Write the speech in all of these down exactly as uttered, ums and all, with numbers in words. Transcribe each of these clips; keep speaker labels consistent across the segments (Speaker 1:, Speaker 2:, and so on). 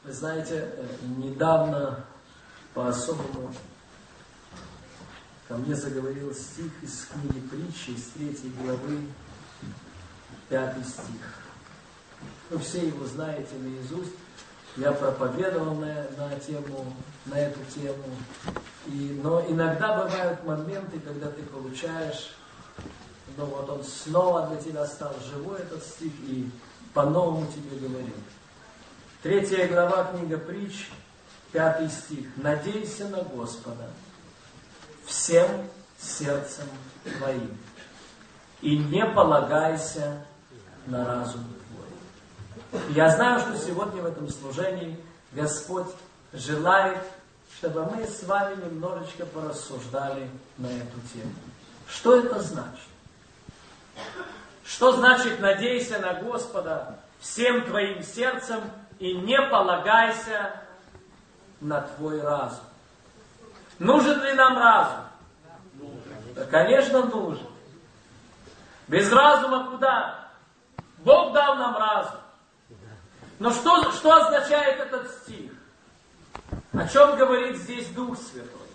Speaker 1: Вы знаете, недавно по-особому ко мне заговорил стих из книги Притчи, из третьей главы, пятый стих. Вы все его знаете наизусть. Я проповедовал на, на, тему, на эту тему. И, но иногда бывают моменты, когда ты получаешь, ну вот он снова для тебя стал живой, этот стих, и по-новому тебе говорит. Третья глава, книга Притч, пятый стих. «Надейся на Господа всем сердцем твоим, и не полагайся на разум твой». Я знаю, что сегодня в этом служении Господь желает, чтобы мы с вами немножечко порассуждали на эту тему. Что это значит? Что значит «надейся на Господа всем твоим сердцем и не полагайся на твой разум»? Нужен ли нам разум? Да, конечно, нужен. Без разума куда? Бог дал нам разум. Но что, что означает этот стих? О чем говорит здесь Дух Святой?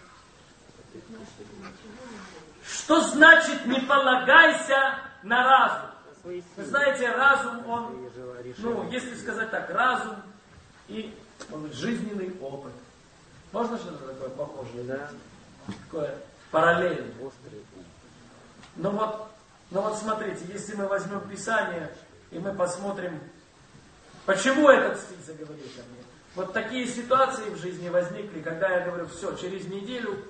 Speaker 1: Что значит «не полагайся на разум»? Вы знаете, разум, он, ну, если сказать так, разум и он, жизненный опыт. Можно что-то такое похожее? Да. Такое параллельное. Ну вот, ну вот смотрите, если мы возьмем Писание, и мы посмотрим, почему этот стих заговорил ко мне. Вот такие ситуации в жизни возникли, когда я говорю, все, через неделю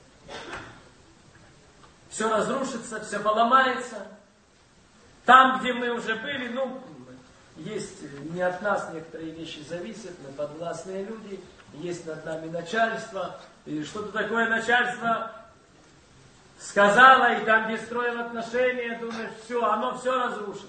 Speaker 1: все разрушится, все поломается. Там, где мы уже были, ну, есть, не от нас некоторые вещи зависят, мы подвластные люди, есть над нами начальство, и что-то такое начальство сказала, и там, где строил отношения, думаешь, все, оно все разрушится.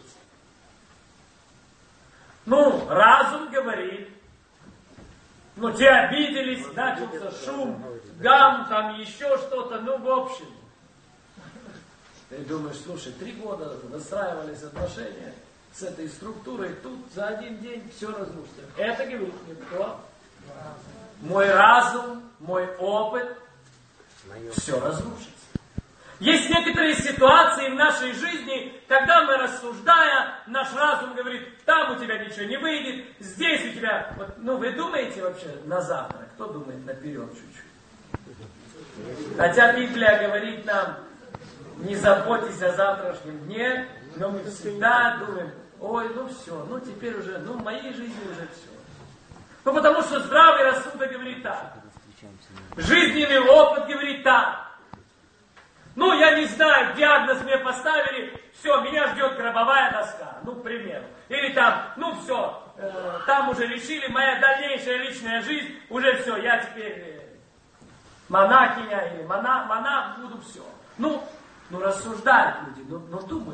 Speaker 1: Ну, разум говорит, ну, те обиделись, начался шум, гам, там еще что-то, ну, в общем. Ты думаешь, слушай, три года выстраивались отношения с этой структурой, тут за один день все разрушится. Это говорит мне кто? Мой разум, мой опыт, все разрушится. Есть некоторые ситуации в нашей жизни, когда мы, рассуждая, наш разум говорит, там у тебя ничего не выйдет, здесь у тебя... Вот, ну, вы думаете вообще на завтра? Кто думает наперед чуть-чуть? Хотя Библия говорит нам, не заботьтесь о завтрашнем дне, но мы всегда думаем, ой, ну все, ну теперь уже, ну в моей жизни уже все. Ну потому что здравый рассудок говорит так. Жизненный опыт говорит так. Ну, я не знаю, диагноз мне поставили, все, меня ждет гробовая доска, ну, к примеру. Или там, ну, все, э, там уже решили, моя дальнейшая личная жизнь, уже все, я теперь э, монахиня или монах, монах буду, все. Ну, ну, рассуждают люди, ну, ну думают.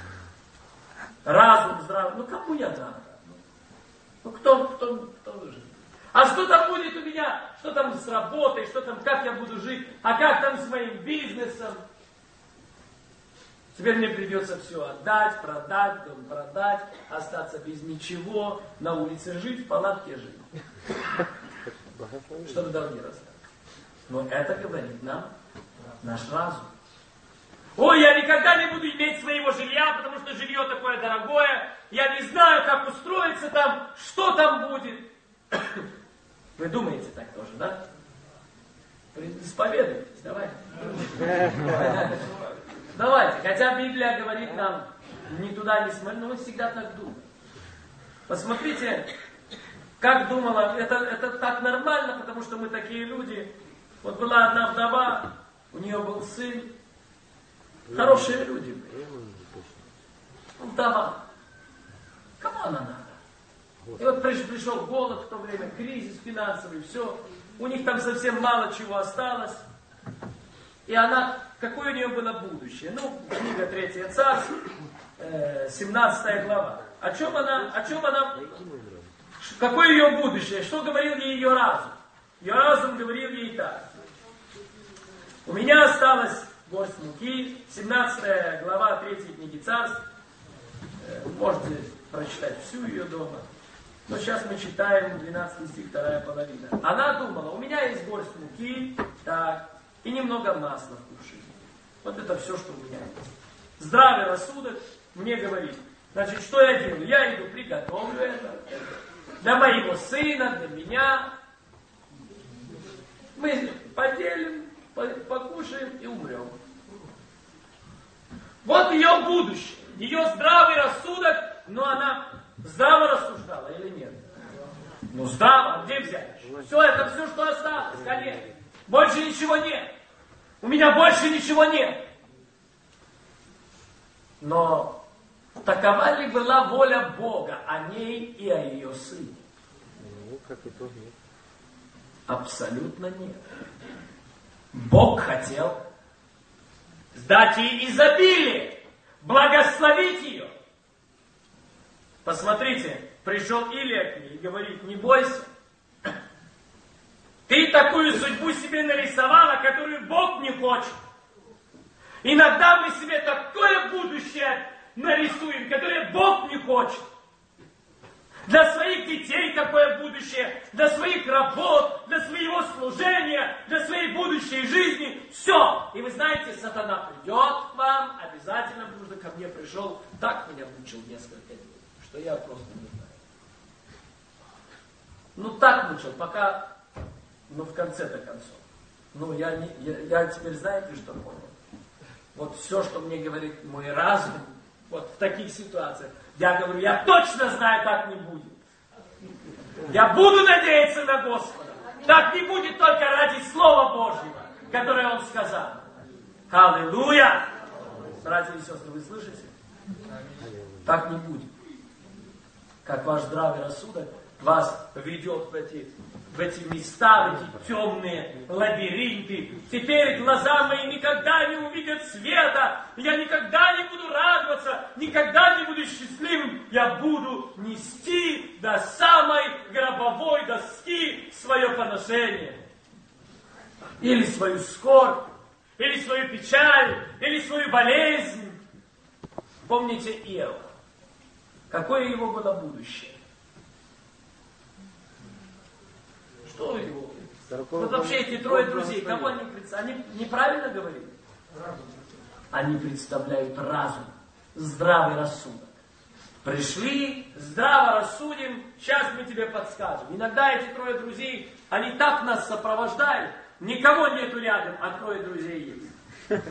Speaker 1: Разум здравый, ну, кому я дам? Ну, кто, кто, кто выживет? А что там будет у меня? Что там с работой? Что там, как я буду жить? А как там с моим бизнесом? Теперь мне придется все отдать, продать, дом продать, остаться без ничего, на улице жить, в палатке жить. Чтобы долги раздать. Но это говорит нам наш разум. Ой, я никогда не буду иметь своего жилья, потому что жилье такое дорогое. Я не знаю, как устроиться там, что там будет. Вы думаете так тоже, да? Исповедуйтесь, давайте. Давайте, хотя Библия говорит нам, ни туда, ни смотри, но мы всегда так думаем. Посмотрите, как думала, это, это так нормально, потому что мы такие люди. Вот была одна вдова, у нее был сын, хорошие люди были. Вдова. Кому она надо? И вот пришел голод в то время, кризис финансовый, все. У них там совсем мало чего осталось. И она, какое у нее было будущее? Ну, книга Третье Царство, семнадцатая глава. О чем она, о чем она, какое ее будущее? Что говорил ей ее разум? Ее разум говорил ей так. У меня осталось горсть муки, семнадцатая глава третьей книги Царств. Можете прочитать всю ее дома. Но сейчас мы читаем двенадцатый стих, вторая половина. Она думала, у меня есть горсть муки, так, и немного масла в кувшине. Вот это все, что у меня есть. Здравый рассудок мне говорит. Значит, что я делаю? Я иду, приготовлю это для моего сына, для меня. Мы поделим, покушаем и умрем. Вот ее будущее, ее здравый рассудок, но она здраво рассуждала или нет? Ну здраво, где взять? Все, это все, что осталось, коллеги. Больше ничего нет. У меня больше ничего нет. Но такова ли была воля Бога о ней и о ее сыне?
Speaker 2: Ну, как итог, нет.
Speaker 1: Абсолютно нет. Бог хотел дать ей изобилие, благословить ее. Посмотрите, пришел Илия к ней и говорит, не бойся. Ты такую судьбу себе нарисовала, которую Бог не хочет. Иногда мы себе такое будущее нарисуем, которое Бог не хочет. Для своих детей такое будущее, для своих работ, для своего служения, для своей будущей жизни. Все. И вы знаете, сатана придет к вам, обязательно, потому что ко мне пришел, так меня мучил несколько дней, что я просто не знаю. Ну так мучил, пока, ну в конце-то концов. Ну я, не, я, я теперь знаете, что понял? Вот все, что мне говорит мой разум, вот в таких ситуациях, я говорю, я точно знаю, так не будет. Я буду надеяться на Господа. Так не будет только ради Слова Божьего, которое Он сказал. Аллилуйя! Братья и сестры, вы слышите? Так не будет. Как ваш здравый рассудок вас ведет в эти, в эти места, в эти темные лабиринты. Теперь глаза мои никогда не увидят света. Я никогда не буду радоваться, никогда не буду счастливым. Я буду нести до самой гробовой доски свое поношение. Или свою скорбь, или свою печаль, или свою болезнь. Помните Иова. Какое его было будущее? Что его? Вот вообще эти трое друзей, кого они представляют? Они неправильно говорили? Они представляют разум, здравый рассудок. Пришли, здраво рассудим, сейчас мы тебе подскажем. Иногда эти трое друзей, они так нас сопровождают, никого нету рядом, а трое друзей есть.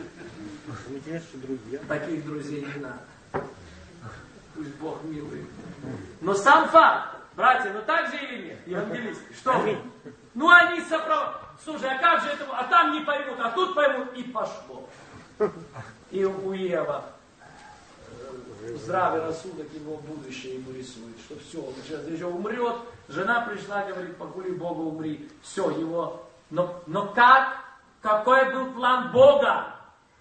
Speaker 1: Таких друзей не надо. Пусть Бог милует. Но сам факт, братья, ну так же или нет, евангелисты, что вы? Ну они сопровождают. Слушай, а как же это? А там не поймут, а тут поймут, и пошло. И у Иова здравый рассудок его будущее ему рисует, что все, он сейчас еще умрет, жена пришла, говорит, покури Бога, умри. Все, его... Но, но как? Какой был план Бога?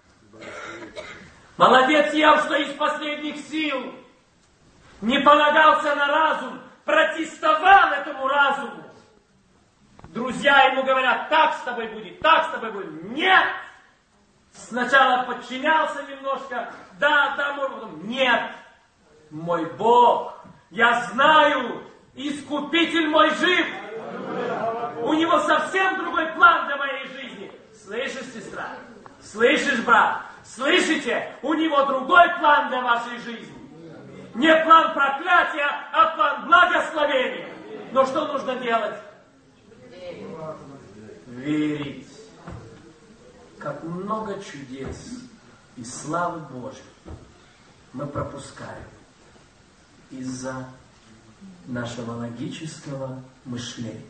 Speaker 1: Молодец Иов, что из последних сил не полагался на разум, протестовал этому разуму. Друзья ему говорят, так с тобой будет, так с тобой будет. Нет! Сначала подчинялся немножко, да, да, мой, потом, нет, мой Бог, я знаю, Искупитель мой жив. У него совсем другой план для моей жизни. Слышишь, сестра? Слышишь, брат? Слышите? У него другой план для вашей жизни. Не план проклятия, а план благословения. Но что нужно делать? Верить. Как много чудес и славы Божьей мы пропускаем из-за нашего логического мышления.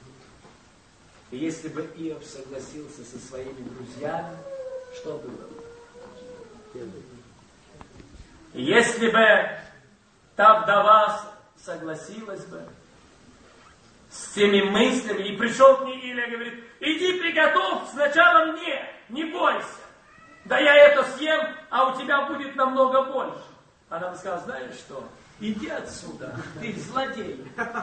Speaker 1: И если бы Иов согласился со своими друзьями, что было бы? И если бы та вдова согласилась бы с теми мыслями, и пришел к ней Илия и говорит, иди приготовь сначала мне, не бойся. Да я это съем, а у тебя будет намного больше. Она бы сказала, знаешь что, иди отсюда, ты злодей.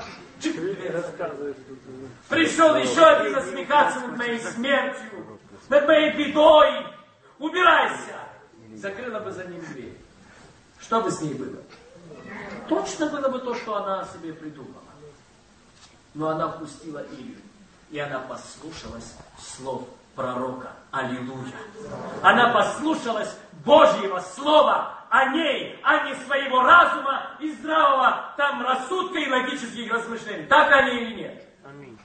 Speaker 1: Пришел еще один насмехаться над моей смертью, над моей бедой. Убирайся. Закрыла бы за ним дверь. Что бы с ней было? Точно было бы то, что она себе придумала. но она впустила Илью. И она послушалась слов пророка. Аллилуйя. Она послушалась Божьего слова о ней, а не своего разума и здравого там рассудка и логических размышлений. Так они или нет?
Speaker 2: Аминь.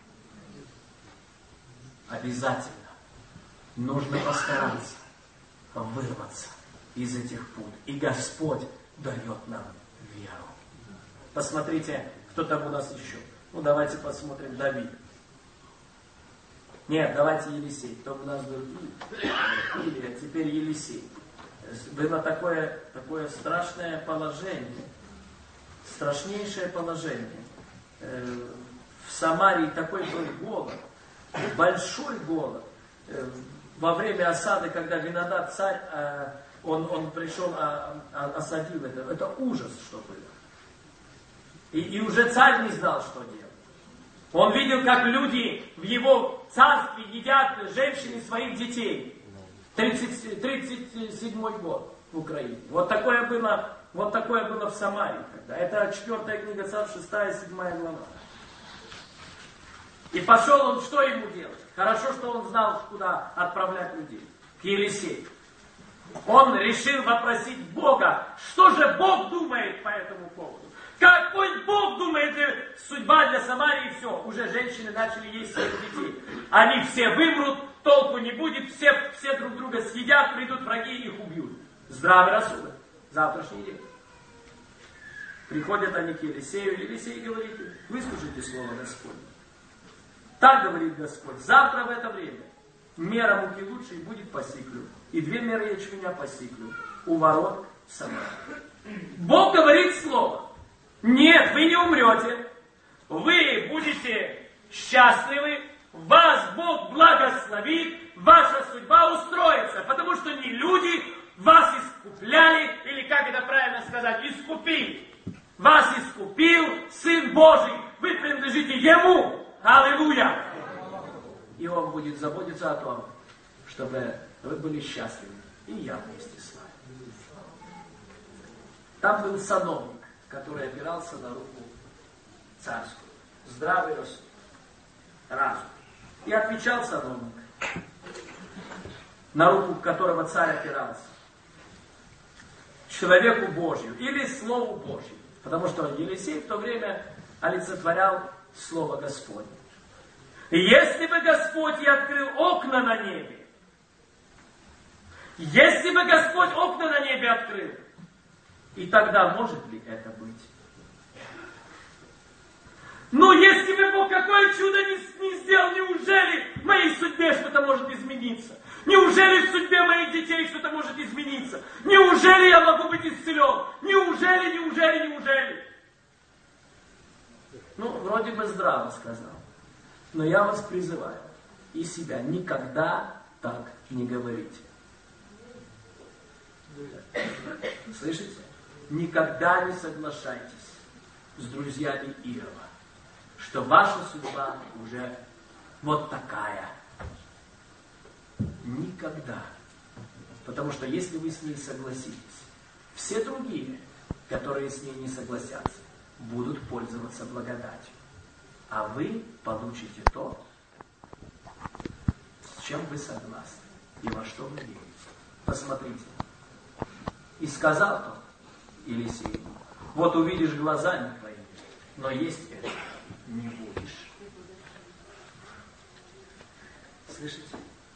Speaker 1: Обязательно нужно постараться вырваться из этих пут. И Господь дает нам веру. Посмотрите, кто там у нас еще. Ну, давайте посмотрим Давид. Нет, давайте Елисей. Кто у нас был? Илия, теперь Елисей. Было такое, такое страшное положение. Страшнейшее положение. В Самарии такой был голод. Большой голод. Во время осады, когда Винодад царь, он, он пришел, осадил это. Это ужас, что было. И, и уже царь не знал, что делать. Он видел, как люди в его царстве едят женщины своих детей. тридцать, тридцать седьмой год в Украине. Вот такое было, вот такое было в Самарии тогда. Это четвертая книга Царств, шестая, седьмая глава. И пошел он, что ему делать? Хорошо, что он знал, куда отправлять людей. К Елисею. Он решил вопросить Бога, что же Бог думает по этому поводу. Какой Бог думает, судьба для Самарии, и все. Уже женщины начали есть своих детей. Они все вымрут, толку не будет, все, все друг друга съедят, придут враги и их убьют. Здравый рассудок. Завтрашний день. Приходят они к Елисею, и Елисей говорит: выслушайте слово Господне. Так говорит Господь: завтра в это время мера муки лучшей будет по сиклю, и две меры ячменя по сиклю у ворот Самарии. Бог говорит слово. Нет, вы не умрете. Вы будете счастливы. Вас Бог благословит. Ваша судьба устроится. Потому что не люди вас искупляли, или как это правильно сказать, искупили. Вас искупил Сын Божий. Вы принадлежите Ему. Аллилуйя. И Он будет заботиться о том, чтобы вы были счастливы. И я вместе с вами. Там был сановник, который опирался на руку царскую. Здравый рассудок, разум. И отвечал сановник, на руку которого царь опирался, человеку Божию или Слову Божию. Потому что Елисей в то время олицетворял Слово Господне. И если бы Господь и открыл окна на небе, если бы Господь окна на небе открыл, и тогда может ли это быть? Но если бы Бог какое чудо не, не сделал, неужели в моей судьбе что-то может измениться? Неужели в судьбе моих детей что-то может измениться? Неужели я могу быть исцелен? Неужели, неужели, неужели? Ну, вроде бы здраво сказал. Но я вас призываю и себя никогда так не говорите. Слышите? Никогда не соглашайтесь с друзьями Иова, что ваша судьба уже вот такая. Никогда. Потому что если вы с ней согласитесь, все другие, которые с ней не согласятся, будут пользоваться благодатью. А вы получите то, с чем вы согласны и во что вы верите. Посмотрите. И сказал тот Елисею: вот увидишь глазами твоими, но есть это не будешь. Слышите?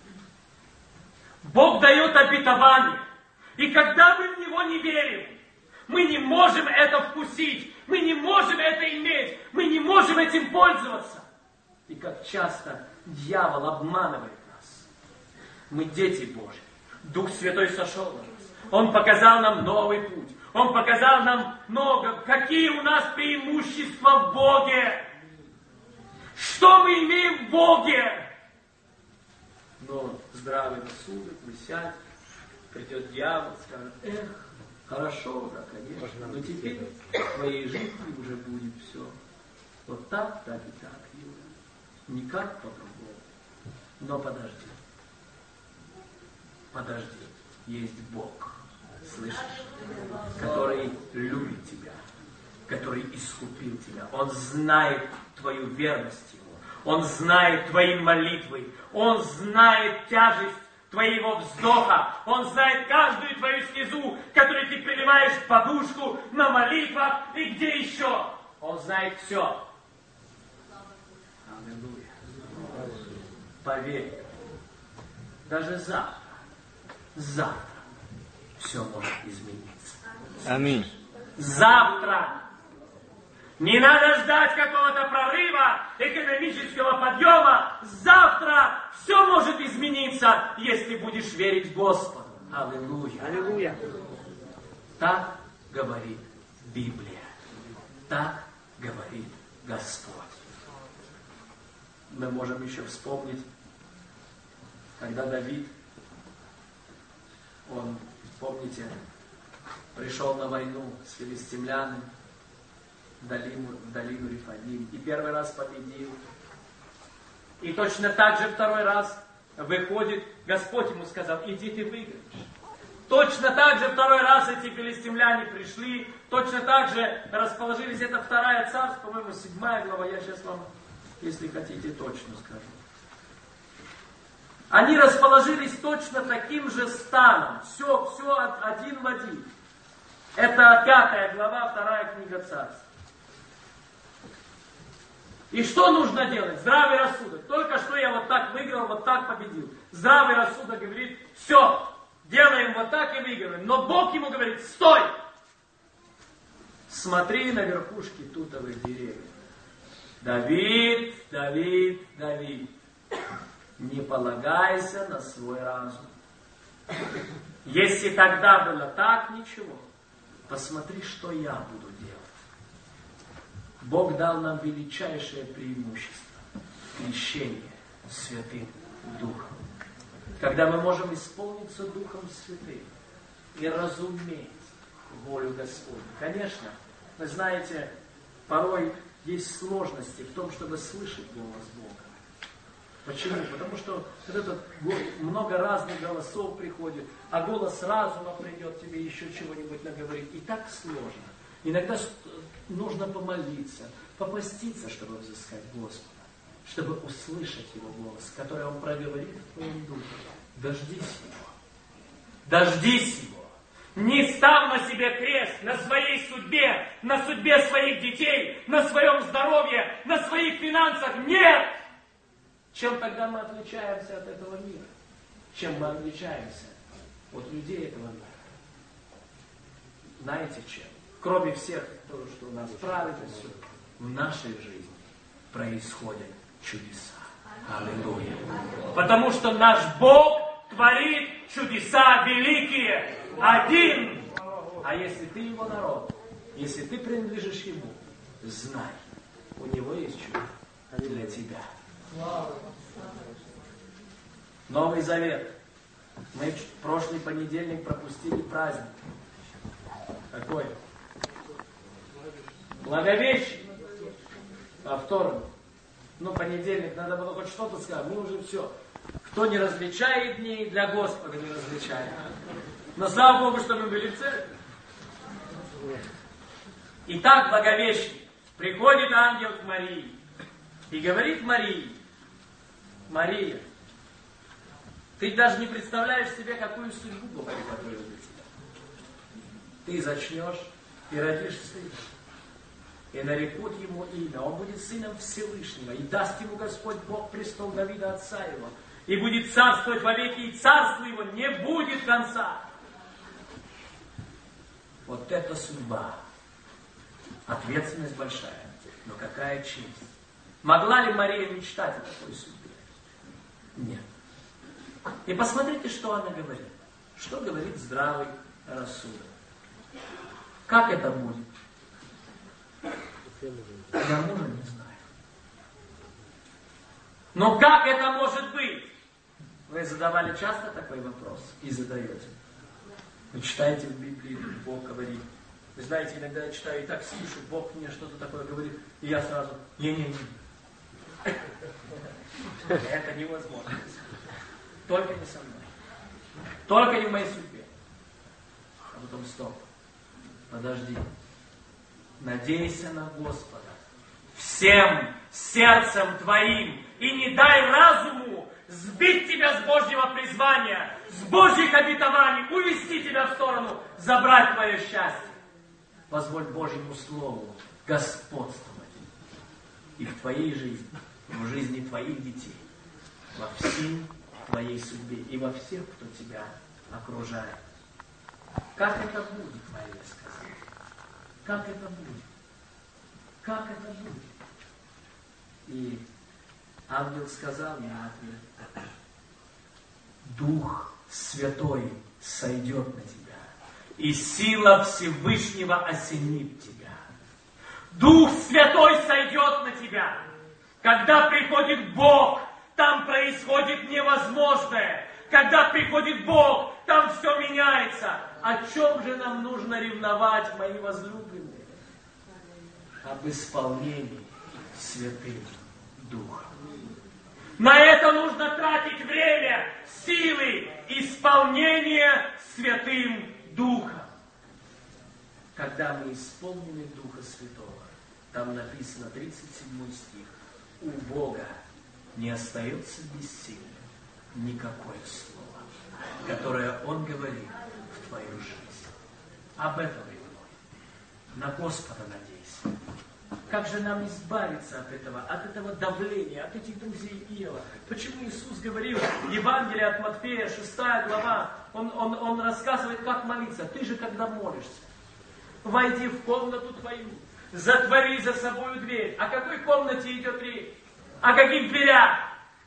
Speaker 1: Бог дает обетование. И когда мы в него не верим, мы не можем это вкусить, мы не можем это иметь, мы не можем этим пользоваться. И как часто дьявол обманывает нас. Мы дети Божьи. Дух Святой сошел на нас. Он показал нам новый путь. Он показал нам много, какие у нас преимущества в Боге. Что мы имеем в Боге. Но здравый рассудок, вы сядете, придет дьявол, скажет: эх, хорошо, да, конечно, но теперь в твоей жизни уже будет все вот так, так и так, Юля. Никак по-другому. Но подожди. Подожди. Есть Бог, слышишь, который любит тебя, который искупил тебя. Он знает твою верность Ему. Он знает твои молитвы. Он знает тяжесть твоего вздоха. Он знает каждую твою слезу, которую ты приливаешь в подушку, на молитвах и где еще. Он знает все. Аллилуйя. Поверь, даже завтра, завтра все может измениться.
Speaker 2: Аминь.
Speaker 1: Завтра. Не надо ждать какого-то прорыва, экономического подъема. Завтра все может измениться, если будешь верить Господу. Аллилуйя.
Speaker 2: Аллилуйя.
Speaker 1: Так говорит Библия. Так говорит Господь. Мы можем еще вспомнить, когда Давид, он, помните, пришел на войну с филистимлянами в долину, в долину Рифаим. И первый раз победил. И точно так же второй раз выходит, Господь ему сказал, иди ты выиграешь. Точно так же второй раз эти филистимляне пришли, точно так же расположились, это вторая царств, по-моему, седьмая глава, я сейчас вам, если хотите, точно скажу. Они расположились точно таким же станом, все, все один в один. Это пятая глава, вторая книга царств. И что нужно делать? Здравый рассудок. Только что я вот так выиграл, вот так победил. Здравый рассудок говорит, все, делаем вот так и выигрываем. Но Бог ему говорит, стой! Смотри на верхушки тутовых деревьев. Давид, Давид, Давид, не полагайся на свой разум. Если тогда было так, ничего. Посмотри, что я буду делать. Бог дал нам величайшее преимущество. Крещение Святым Духом. Когда мы можем исполниться Духом Святым и разуметь волю Господню. Конечно, вы знаете, порой есть сложности в том, чтобы слышать голос Бога. Почему? Потому что вот этот, много разных голосов приходит, а голос разума придет тебе еще чего-нибудь наговорить. И так сложно. Иногда нужно помолиться, попаститься, чтобы взыскать Господа, чтобы услышать Его голос, который Он проговорит в твоем духе. Дождись Его. Дождись Его. Не став на себе крест, на своей судьбе, на судьбе своих детей, на своем здоровье, на своих финансах. Нет! Чем тогда мы отличаемся от этого мира? Чем мы отличаемся от людей этого мира? Знаете чем? Кроме всех, того, что у нас правит, все, в нашей жизни происходят чудеса. Аллилуйя. Потому что наш Бог творит чудеса великие. Один. А если ты Его народ, если ты принадлежишь Ему, знай, у Него есть чудо для тебя. Новый Завет. Мы в прошлый понедельник пропустили праздник. Какой? Благовещение. Во вторник. Ну, понедельник, надо было хоть что-то сказать. Мы уже все. Кто не различает дней, для Господа не различает. Но слава Богу, что мы были в церкви. Итак, Благовещение. Приходит ангел к Марии и говорит Марии: Мария, ты даже не представляешь себе, какую судьбу Бог приготовил для тебя. Ты зачнешь и родишь сына. И нарекут ему имя. Он будет сыном Всевышнего. И даст ему Господь Бог престол Давида, отца его. И будет царствовать вовеки, и царство его не будет конца. Вот это судьба. Ответственность большая. Но какая честь. Могла ли Мария мечтать о такой судьбе? Нет. И посмотрите, что она говорит. Что говорит здравый рассудок. Как это будет? Я мужа не знаю. Но как это может быть? Вы задавали часто такой вопрос и задаете. Вы читаете в Библии, Бог говорит. Вы знаете, иногда я читаю и так слышу, Бог мне что-то такое говорит, и я сразу, не-не-не. Это невозможно. Только не со мной. Только не в моей судьбе. А потом стоп. Подожди. Надейся на Господа всем сердцем твоим, и не дай разуму сбить тебя с Божьего призвания, с Божьих обетований, увести тебя в сторону, забрать твое счастье. Позволь Божьему Слову господствовать и в твоей жизни, и в жизни твоих детей, во всей твоей судьбе и во всех, кто тебя окружает. Как это будет, Мария сказала? Как это будет? Как это будет? И ангел сказал мне ответ: Дух Святой сойдет на тебя, и сила Всевышнего осенит тебя. Дух Святой сойдет на тебя. Когда приходит Бог, там происходит невозможное. Когда приходит Бог, там все меняется. О чем же нам нужно ревновать, мои возлюбленные? Об исполнении Святым Духом. На это нужно тратить время, силы, исполнение Святым Духом. Когда мы исполнены Духа Святого, там написано тридцать седьмой стих, у Бога не остается бессильным никакое слово, которое Он говорит в твою жизнь. Об этом ревнуй. На Господа надейся. Как же нам избавиться от этого, от этого давления, от этих друзей Иова? Почему Иисус говорил, Евангелие от Матфея, шестая глава, он, он, он рассказывает, как молиться. Ты же, когда молишься, войди в комнату твою, затвори за собою дверь. О какой комнате идет речь? О каких дверях?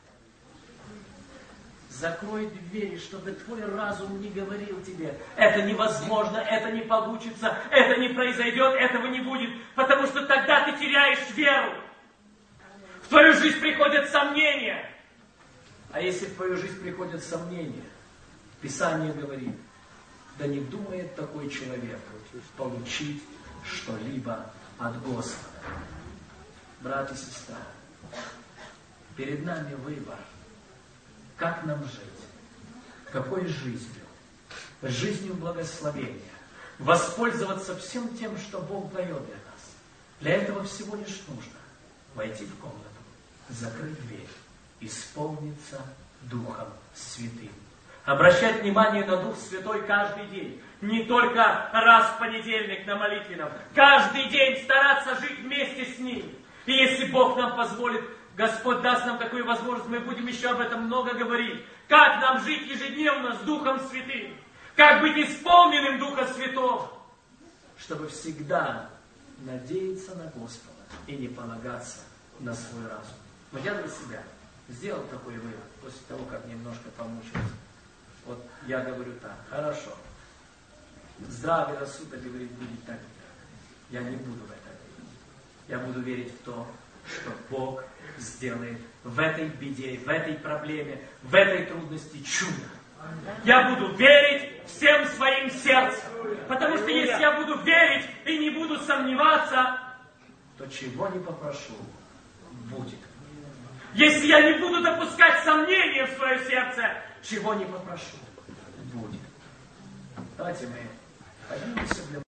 Speaker 1: Закрой двери, чтобы твой разум не говорил тебе: это невозможно, это не получится, это не произойдет, этого не будет. Потому что тогда ты теряешь веру. В твою жизнь приходят сомнения. А если в твою жизнь приходят сомнения, Писание говорит: да не думает такой человек получить что-либо от Господа. Брат и сестра, перед нами выбор. Как нам жить? Какой жизнью? Жизнью благословения. Воспользоваться всем тем, что Бог дает для нас. Для этого всего лишь нужно войти в комнату, закрыть дверь, исполниться Духом Святым. Обращать внимание на Дух Святой каждый день. Не только раз в понедельник на молитвенном. Каждый день стараться жить вместе с Ним. И если Бог нам позволит, Господь даст нам такую возможность, мы будем еще об этом много говорить. Как нам жить ежедневно с Духом Святым? Как быть исполненным Духа Святого? Чтобы всегда надеяться на Господа и не полагаться на свой разум. Но я для себя сделал такой вывод, после того, как немножко помучился. Вот я говорю так: хорошо, здравый рассудок говорит, будет так. Я не буду в это верить. Я буду верить в то, что Бог сделает в этой беде, в этой проблеме, в этой трудности чудо. Я буду верить всем своим сердцем. Потому что если я буду верить и не буду сомневаться, то чего не попрошу, будет. Если я не буду допускать сомнения в свое сердце, чего не попрошу, будет. Давайте мы поднимемся для